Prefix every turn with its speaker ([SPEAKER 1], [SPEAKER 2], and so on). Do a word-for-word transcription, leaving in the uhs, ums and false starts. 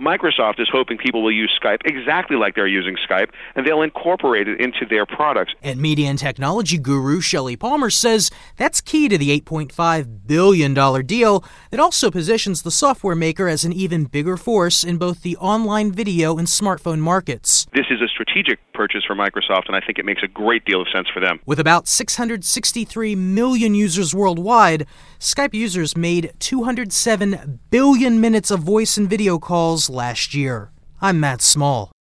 [SPEAKER 1] Microsoft is hoping people will use Skype exactly like they're using Skype, and they'll incorporate it into their products.
[SPEAKER 2] And media and technology guru Shelley Palmer says that's key to the eight point five billion dollars deal that also positions the software maker as an even bigger force in both the online video and smartphone markets.
[SPEAKER 1] This is a strategic purchase for Microsoft, and I think it makes a great deal of sense for them.
[SPEAKER 2] With about six hundred sixty-three million users worldwide, Skype users made two hundred seven billion minutes of voice and video calls last year. I'm Matt Small.